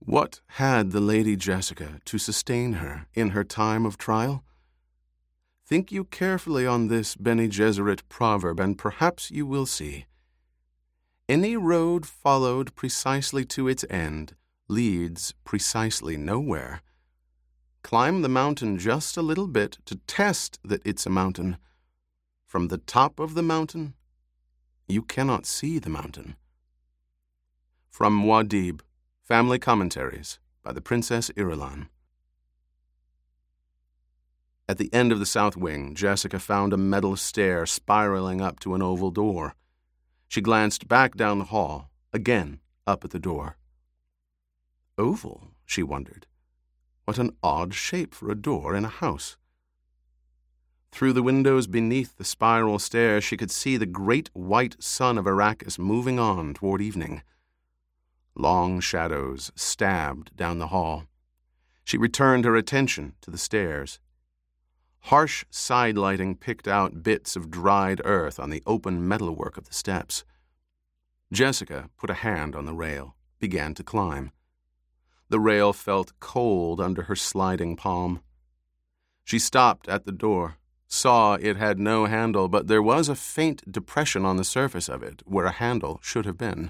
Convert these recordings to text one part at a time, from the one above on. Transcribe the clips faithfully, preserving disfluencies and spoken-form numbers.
What had the Lady Jessica to sustain her in her time of trial? Think you carefully on this Bene Gesserit proverb, and perhaps you will see. Any road followed precisely to its end leads precisely nowhere. Climb the mountain just a little bit to test that it's a mountain. From the top of the mountain, you cannot see the mountain. From Muad'Dib, Family Commentaries, by the Princess Irulan. At the end of the south wing, Jessica found a metal stair spiraling up to an oval door. She glanced back down the hall, again up at the door. Oval, she wondered. What an odd shape for a door in a house. Through the windows beneath the spiral stair, she could see the great white sun of Arrakis moving on toward evening. Long shadows stabbed down the hall. She returned her attention to the stairs. Harsh side lighting picked out bits of dried earth on the open metalwork of the steps. Jessica put a hand on the rail, began to climb. The rail felt cold under her sliding palm. She stopped at the door, saw it had no handle, but there was a faint depression on the surface of it where a handle should have been.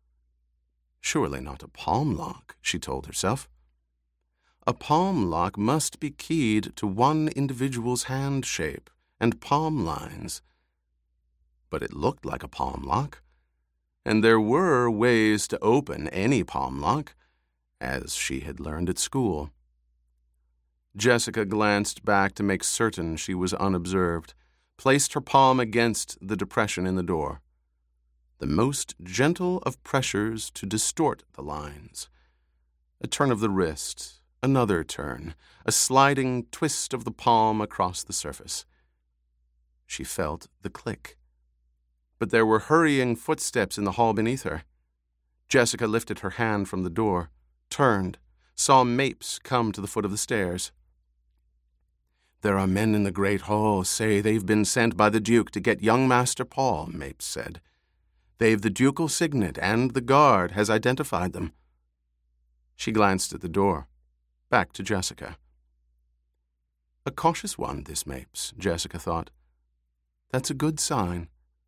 Surely not a palm lock, she told herself. A palm lock must be keyed to one individual's hand shape and palm lines. But it looked like a palm lock, and there were ways to open any palm lock, as she had learned at school. Jessica glanced back to make certain she was unobserved, placed her palm against the depression in the door. The most gentle of pressures to distort the lines. A turn of the wrist, another turn, a sliding twist of the palm across the surface. She felt the click. But there were hurrying footsteps in the hall beneath her. Jessica lifted her hand from the door, turned, saw Mapes come to the foot of the stairs. "There are men in the great hall say they've been sent by the Duke to get young Master Paul," Mapes said. "They've the ducal signet, and the guard has identified them." She glanced at the door, back to Jessica. A cautious one, this Mapes, Jessica thought. That's a good sign.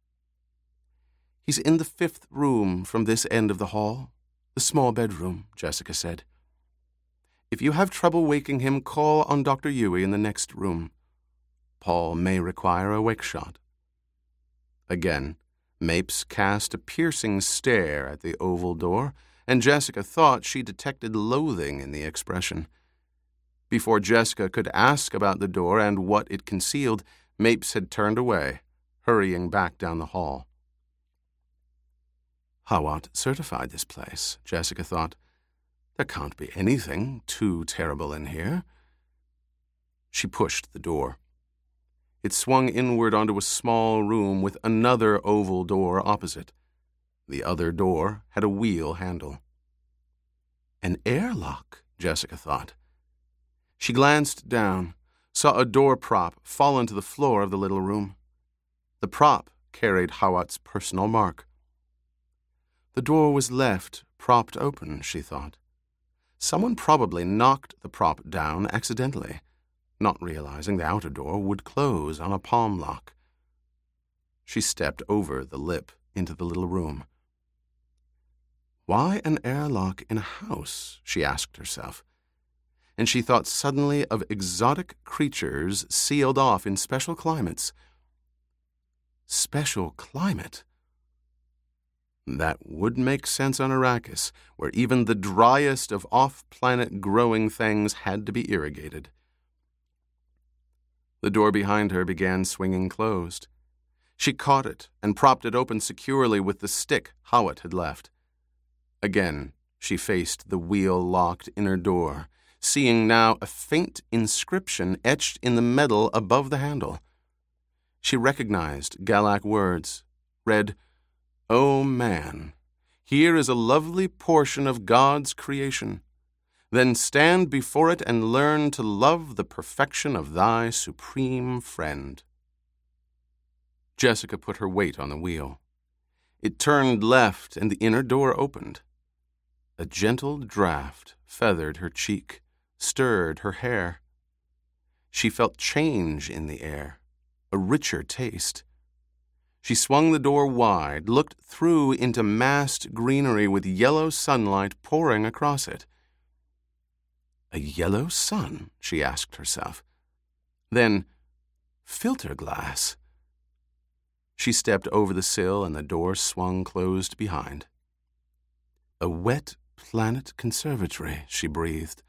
"He's in the fifth room from this end of the hall. The small bedroom," Jessica said. "If you have trouble waking him, call on Doctor Yueh in the next room. Paul may require a wake shot." Again, Mapes cast a piercing stare at the oval door, and Jessica thought she detected loathing in the expression. Before Jessica could ask about the door and what it concealed, Mapes had turned away, hurrying back down the hall. Hawat certified this place, Jessica thought. There can't be anything too terrible in here. She pushed the door. It swung inward onto a small room with another oval door opposite. The other door had a wheel handle. An airlock, Jessica thought. She glanced down, saw a door prop fall into the floor of the little room. The prop carried Hawat's personal mark. The door was left propped open, she thought. Someone probably knocked the prop down accidentally, not realizing the outer door would close on a palm lock. She stepped over the lip into the little room. Why an airlock in a house, she asked herself. And she thought suddenly of exotic creatures sealed off in special climates. Special climate? That would make sense on Arrakis, where even the driest of off-planet growing things had to be irrigated. The door behind her began swinging closed. She caught it and propped it open securely with the stick Hawat had left. Again, she faced the wheel-locked inner door, seeing now a faint inscription etched in the metal above the handle. She recognized Galak words, read, "O man, here is a lovely portion of God's creation. Then stand before it and learn to love the perfection of thy supreme friend." Jessica put her weight on the wheel. It turned left and the inner door opened. A gentle draught feathered her cheek, stirred her hair. She felt change in the air, a richer taste. She swung the door wide, looked through into massed greenery with yellow sunlight pouring across it. A yellow sun, she asked herself. Then, filter glass. She stepped over the sill and the door swung closed behind. A wet planet conservatory, she breathed.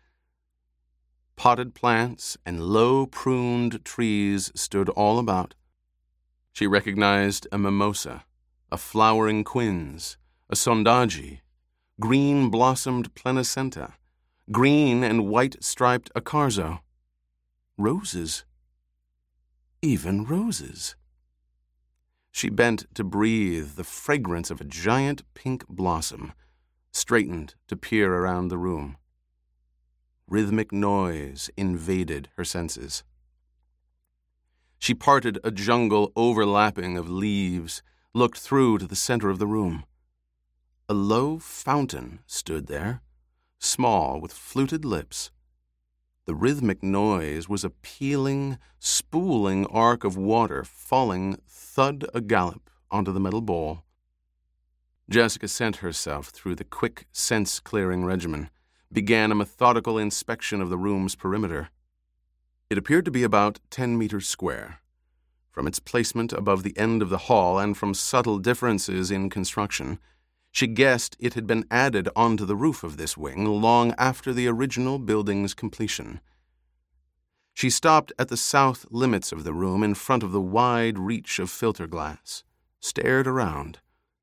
Potted plants and low-pruned trees stood all about. She recognized a mimosa, a flowering quince, a sondaggi, green-blossomed plenicenta, green and white-striped accarzo. Roses. Even roses. She bent to breathe the fragrance of a giant pink blossom, straightened to peer around the room. Rhythmic noise invaded her senses. She parted a jungle overlapping of leaves, looked through to the center of the room. A low fountain stood there, small with fluted lips. The rhythmic noise was a pealing, spooling arc of water falling thud a gallop onto the metal bowl. Jessica sent herself through the quick sense-clearing regimen, began a methodical inspection of the room's perimeter. It appeared to be about ten meters square. From its placement above the end of the hall and from subtle differences in construction, she guessed it had been added onto the roof of this wing long after the original building's completion. She stopped at the south limits of the room in front of the wide reach of filter glass, stared around.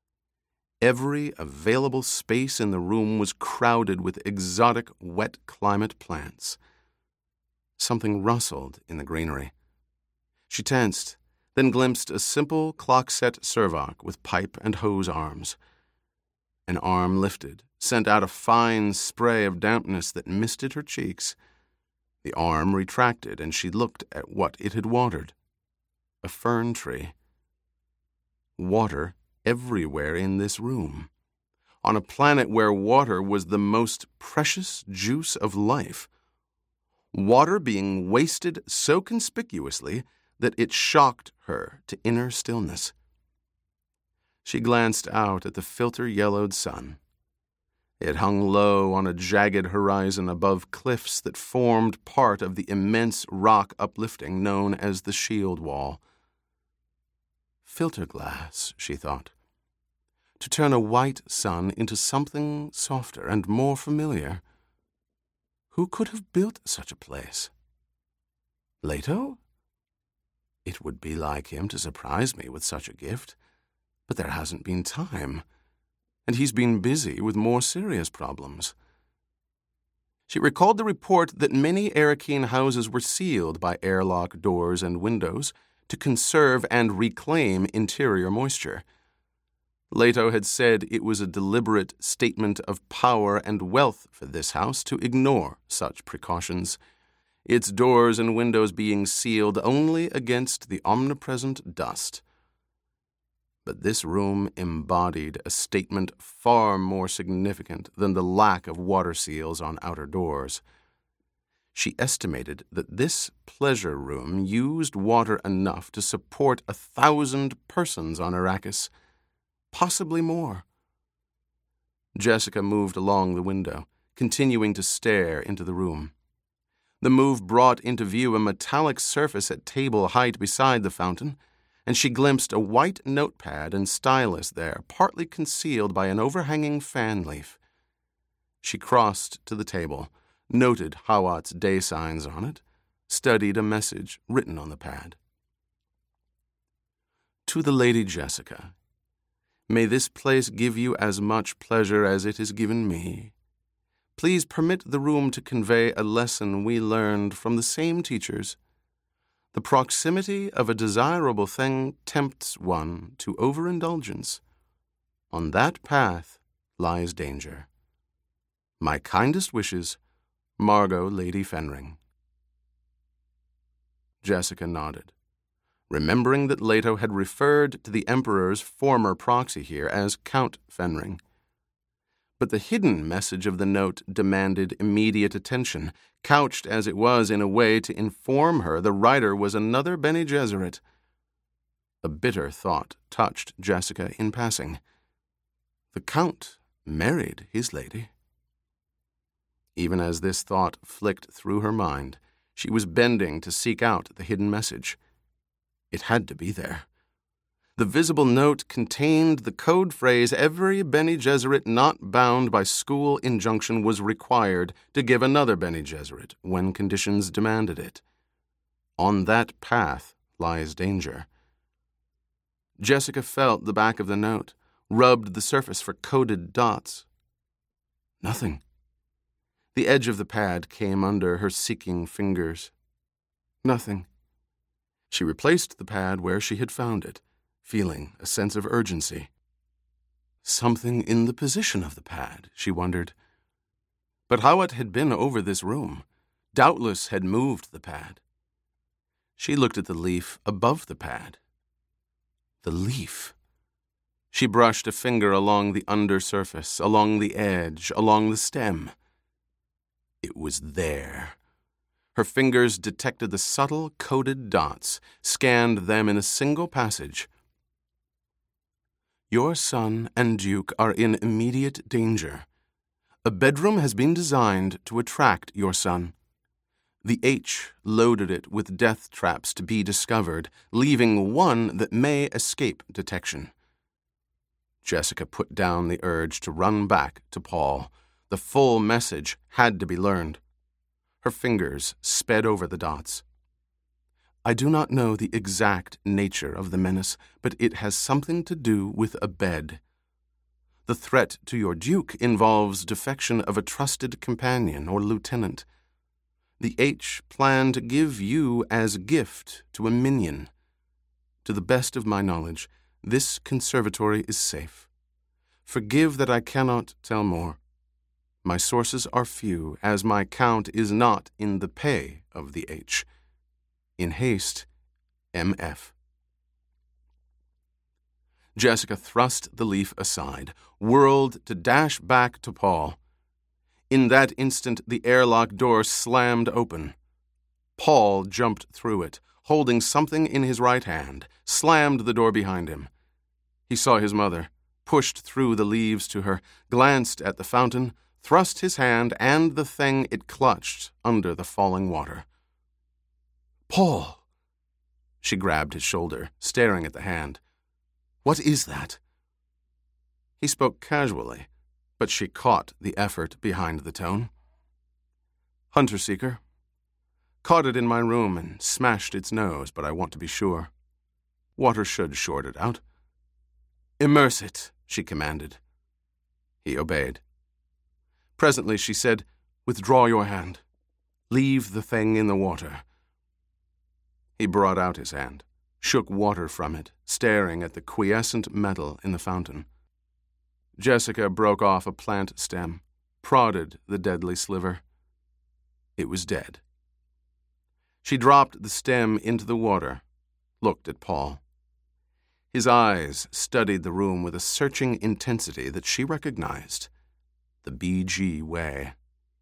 Every available space in the room was crowded with exotic wet climate plants. Something rustled in the greenery. She tensed, then glimpsed a simple clock-set servok with pipe and hose arms. An arm lifted, sent out a fine spray of dampness that misted her cheeks. The arm retracted, and she looked at what it had watered. A fern tree. Water everywhere in this room. On a planet where water was the most precious juice of life. Water being wasted so conspicuously that it shocked her to inner stillness. She glanced out at the filter-yellowed sun. It hung low on a jagged horizon above cliffs that formed part of the immense rock uplifting known as the Shield Wall. Filter glass, she thought. To turn a white sun into something softer and more familiar. Who could have built such a place? Leto? It would be like him to surprise me with such a gift, but there hasn't been time, and he's been busy with more serious problems. She recalled the report that many Arakeen houses were sealed by airlock doors and windows to conserve and reclaim interior moisture. Leto had said it was a deliberate statement of power and wealth for this house to ignore such precautions, its doors and windows being sealed only against the omnipresent dust. But this room embodied a statement far more significant than the lack of water seals on outer doors. She estimated that this pleasure room used water enough to support a thousand persons on Arrakis, possibly more. Jessica moved along the window, continuing to stare into the room. The move brought into view a metallic surface at table height beside the fountain, and she glimpsed a white notepad and stylus there, partly concealed by an overhanging fan leaf. She crossed to the table, noted Hawat's day signs on it, studied a message written on the pad. To the Lady Jessica, may this place give you as much pleasure as it has given me. Please permit the room to convey a lesson we learned from the same teachers. The proximity of a desirable thing tempts one to overindulgence. On that path lies danger. My kindest wishes, Margot Lady Fenring. Jessica nodded, remembering that Leto had referred to the Emperor's former proxy here as Count Fenring. But the hidden message of the note demanded immediate attention, couched as it was in a way to inform her the writer was another Bene Gesserit. A bitter thought touched Jessica in passing. The Count married his lady. Even as this thought flicked through her mind, she was bending to seek out the hidden message. It had to be there. The visible note contained the code phrase every Bene Gesserit not bound by school injunction was required to give another Bene Gesserit when conditions demanded it. On that path lies danger. Jessica felt the back of the note, rubbed the surface for coded dots. Nothing. The edge of the pad came under her seeking fingers. Nothing. She replaced the pad where she had found it, feeling a sense of urgency. Something in the position of the pad, she wondered. But Hawat had been over this room, doubtless had moved the pad. She looked at the leaf above the pad. The leaf. She brushed a finger along the undersurface, along the edge, along the stem. It was there. Her fingers detected the subtle coded dots, scanned them in a single passage. Your son and Duke are in immediate danger. A bedroom has been designed to attract your son. The H loaded it with death traps to be discovered, leaving one that may escape detection. Jessica put down the urge to run back to Paul. The full message had to be learned. Her fingers sped over the dots. I do not know the exact nature of the menace, but it has something to do with a bed. The threat to your Duke involves defection of a trusted companion or lieutenant. The H planned to give you as gift to a minion. To the best of my knowledge, this conservatory is safe. Forgive that I cannot tell more. My sources are few, as my count is not in the pay of the H. In haste, M F Jessica thrust the leaf aside, whirled to dash back to Paul. In that instant, the airlock door slammed open. Paul jumped through it, holding something in his right hand, slammed the door behind him. He saw his mother, pushed through the leaves to her, glanced at the fountain, thrust his hand and the thing it clutched under the falling water. Paul! She grabbed his shoulder, staring at the hand. What is that? He spoke casually, but she caught the effort behind the tone. Hunter Seeker. Caught it in my room and smashed its nose, but I want to be sure. Water should short it out. Immerse it, she commanded. He obeyed. Presently she said, Withdraw your hand. Leave the thing in the water. He brought out his hand, shook water from it, staring at the quiescent metal in the fountain. Jessica broke off a plant stem, prodded the deadly sliver. It was dead. She dropped the stem into the water, looked at Paul. His eyes studied the room with a searching intensity that she recognized. The B G way.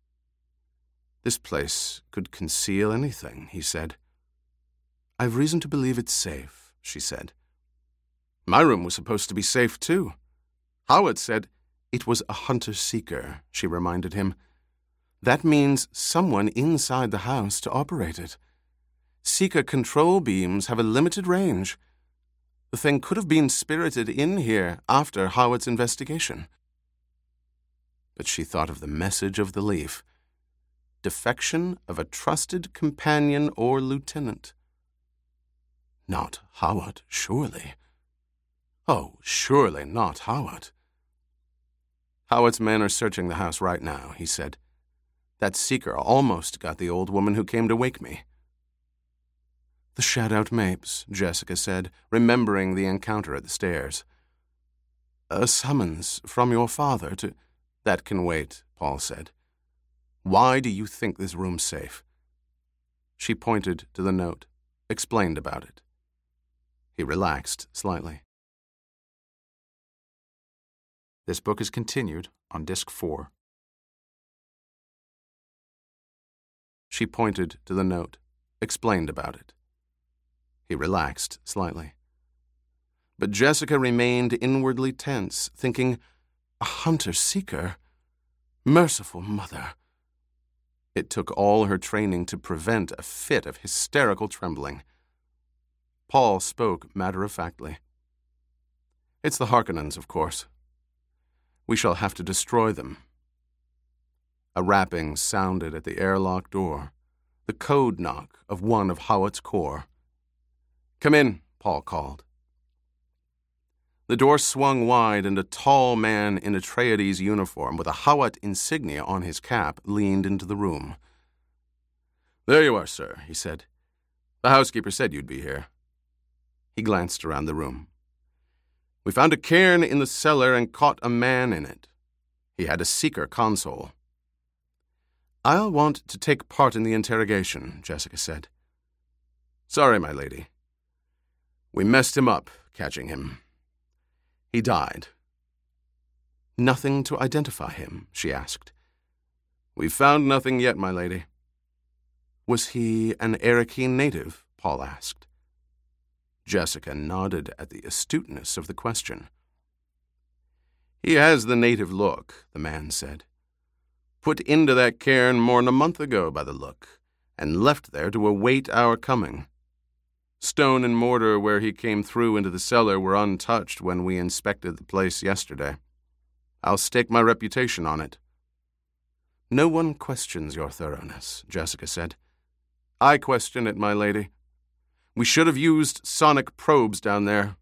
This place could conceal anything, he said. I've reason to believe it's safe, she said. My room was supposed to be safe, too. Hawat said it was a hunter-seeker, she reminded him. That means someone inside the house to operate it. Seeker control beams have a limited range. The thing could have been spirited in here after Hawat's investigation. But she thought of the message of the leaf. Defection of a trusted companion or lieutenant. Not Hawat, surely. Oh, surely not Hawat. Hawat's men are searching the house right now, he said. That seeker almost got the old woman who came to wake me. The Shadout Mapes, Jessica said, remembering the encounter at the stairs. A summons from your father to... That can wait, Paul said. Why do you think this room's safe? She pointed to the note, explained about it. He relaxed slightly. This book is continued on Disc four. She pointed to the note, explained about it. He relaxed slightly. But Jessica remained inwardly tense, thinking, a hunter-seeker? Merciful mother. It took all her training to prevent a fit of hysterical trembling. Paul spoke matter-of-factly. It's the Harkonnens, of course. We shall have to destroy them. A rapping sounded at the airlock door, the code knock of one of Hawat's corps. Come in, Paul called. The door swung wide, and a tall man in Atreides uniform with a Hawat insignia on his cap leaned into the room. There you are, sir, he said. The housekeeper said you'd be here. He glanced around the room. We found a cairn in the cellar and caught a man in it. He had a seeker console. I'll want to take part in the interrogation, Jessica said. Sorry, my lady. We messed him up, catching him. He died. Nothing to identify him, she asked. We've found nothing yet, my lady. Was he an Arakeen native? Paul asked. Jessica nodded at the astuteness of the question. He has the native look, the man said. Put into that cairn more'n a month ago by the look, and left there to await our coming. Stone and mortar where he came through into the cellar were untouched when we inspected the place yesterday. I'll stake my reputation on it. No one questions your thoroughness, Jessica said. I question it, my lady. We should have used sonic probes down there.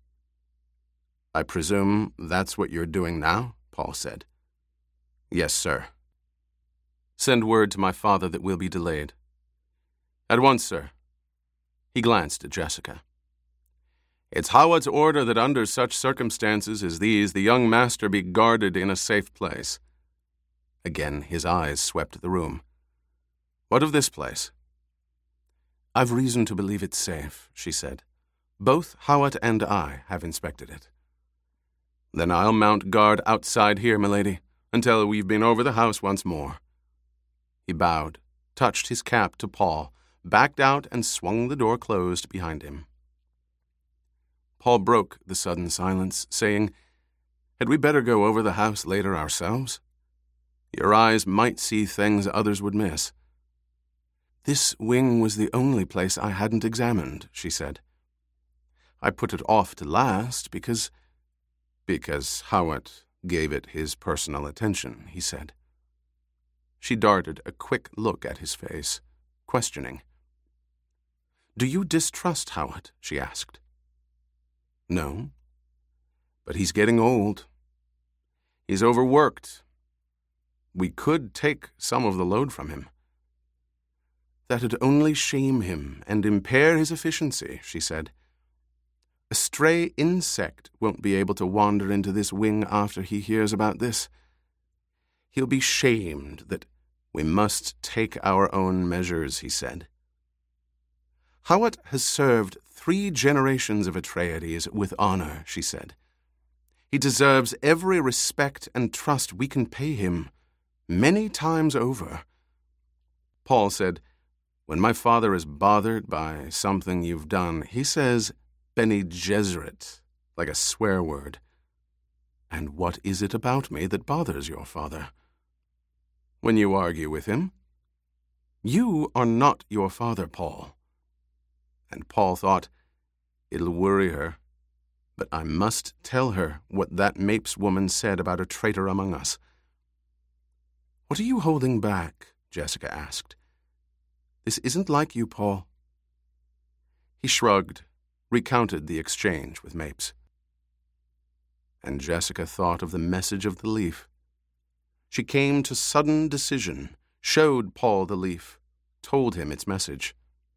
I presume that's what you're doing now, Paul said. Yes, sir. Send word to my father that we'll be delayed. At once, sir. He glanced at Jessica. It's Hawat's order that under such circumstances as these, the young master be guarded in a safe place. Again, his eyes swept the room. What of this place? I've reason to believe it's safe, she said. Both Hawat and I have inspected it. Then I'll mount guard outside here, milady, until we've been over the house once more. He bowed, touched his cap to Paul, backed out and swung the door closed behind him. Paul broke the sudden silence, saying, Had we better go over the house later ourselves? Your eyes might see things others would miss. This wing was the only place I hadn't examined, she said. I put it off to last because... Because Hawat gave it his personal attention, he said. She darted a quick look at his face, questioning. Do you distrust Hawat? She asked. No, but he's getting old. He's overworked. We could take some of the load from him. That'd only shame him and impair his efficiency, she said. A stray insect won't be able to wander into this wing after he hears about this. He'll be shamed that we must take our own measures, he said. Hawat has served three generations of Atreides with honor, she said. He deserves every respect and trust we can pay him, many times over. Paul said, When my father is bothered by something you've done, he says, Bene Gesserit, like a swear word. And what is it about me that bothers your father? When you argue with him? You are not your father, Paul. And Paul thought, it'll worry her, but I must tell her what that Mapes woman said about a traitor among us. What are you holding back? Jessica asked. This isn't like you, Paul. He shrugged, recounted the exchange with Mapes. And Jessica thought of the message of the leaf. She came to sudden decision, showed Paul the leaf, told him its message.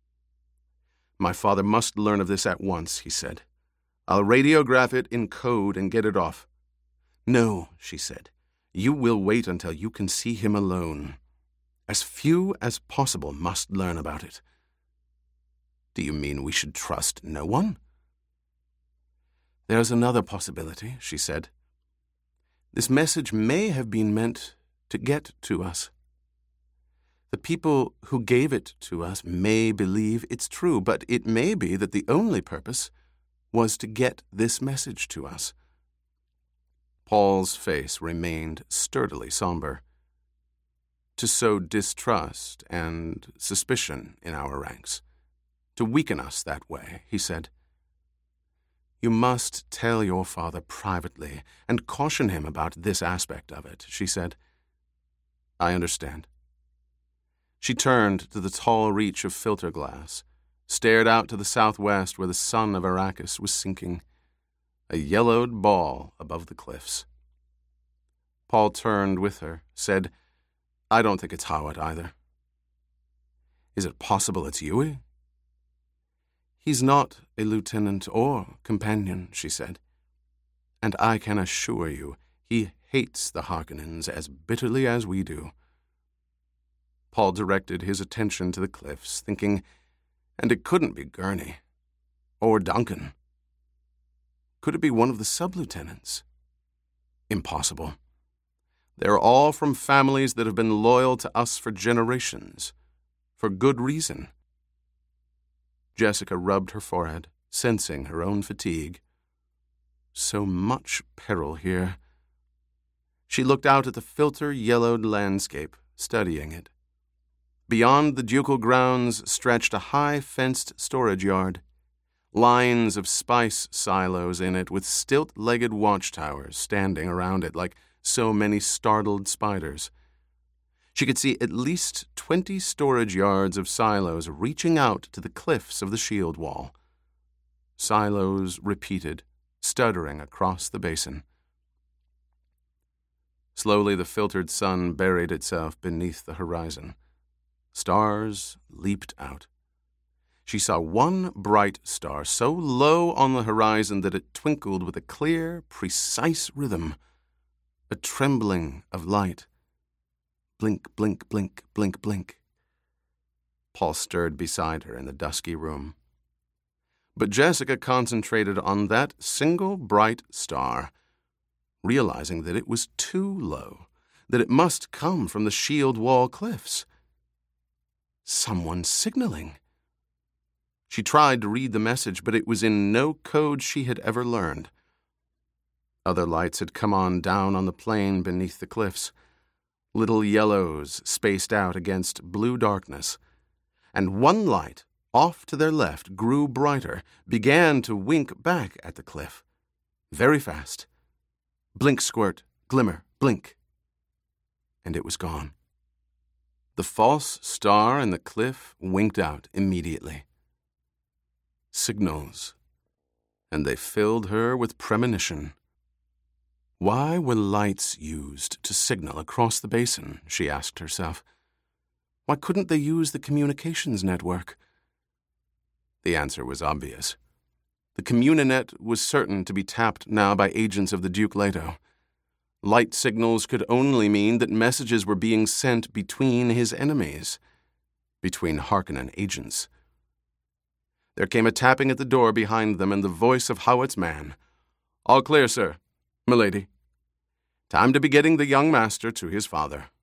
My father must learn of this at once, he said. I'll radiograph it in code and get it off. No, she said. You will wait until you can see him alone. As few as possible must learn about it. Do you mean we should trust no one? There's another possibility, she said. This message may have been meant to get to us. The people who gave it to us may believe it's true, but it may be that the only purpose was to get this message to us. Paul's face remained sturdily somber. To sow distrust and suspicion in our ranks, to weaken us that way, he said. You must tell your father privately and caution him about this aspect of it, she said. I understand. She turned to the tall reach of filter glass, stared out to the southwest where the sun of Arrakis was sinking, a yellowed ball above the cliffs. Paul turned with her, said, I don't think it's Hawat either. Is it possible it's Yueh? He's not a lieutenant or companion, she said. And I can assure you, he hates the Harkonnens as bitterly as we do. Paul directed his attention to the cliffs, thinking, and it couldn't be Gurney. Or Duncan. Could it be one of the sub-lieutenants? Impossible. They're all from families that have been loyal to us for generations, for good reason. Jessica rubbed her forehead, sensing her own fatigue. So much peril here. She looked out at the filter-yellowed landscape, studying it. Beyond the ducal grounds stretched a high-fenced storage yard, lines of spice silos in it with stilt-legged watchtowers standing around it like so many startled spiders. She could see at least twenty storage yards of silos reaching out to the cliffs of the shield wall. Silos repeated, stuttering across the basin. Slowly the filtered sun buried itself beneath the horizon. Stars leaped out. She saw one bright star so low on the horizon that it twinkled with a clear, precise rhythm, a trembling of light. Blink, blink, blink, blink, blink. Paul stirred beside her in the dusky room. But Jessica concentrated on that single bright star, realizing that it was too low, that it must come from the shield wall cliffs. Someone signaling. She tried to read the message, but it was in no code she had ever learned. Other lights had come on down on the plain beneath the cliffs, little yellows spaced out against blue darkness, and one light, off to their left, grew brighter, began to wink back at the cliff. Very fast. Blink, squirt, glimmer, blink. And it was gone. The false star in the cliff winked out immediately. Signals. And they filled her with premonition. Why were lights used to signal across the basin, she asked herself. Why couldn't they use the communications network? The answer was obvious. The Communinet was certain to be tapped now by agents of the Duke Leto. Light signals could only mean that messages were being sent between his enemies, between Harkonnen agents. There came a tapping at the door behind them and the voice of Hawat's man. All clear, sir. Milady. Time to be getting the young master to his father.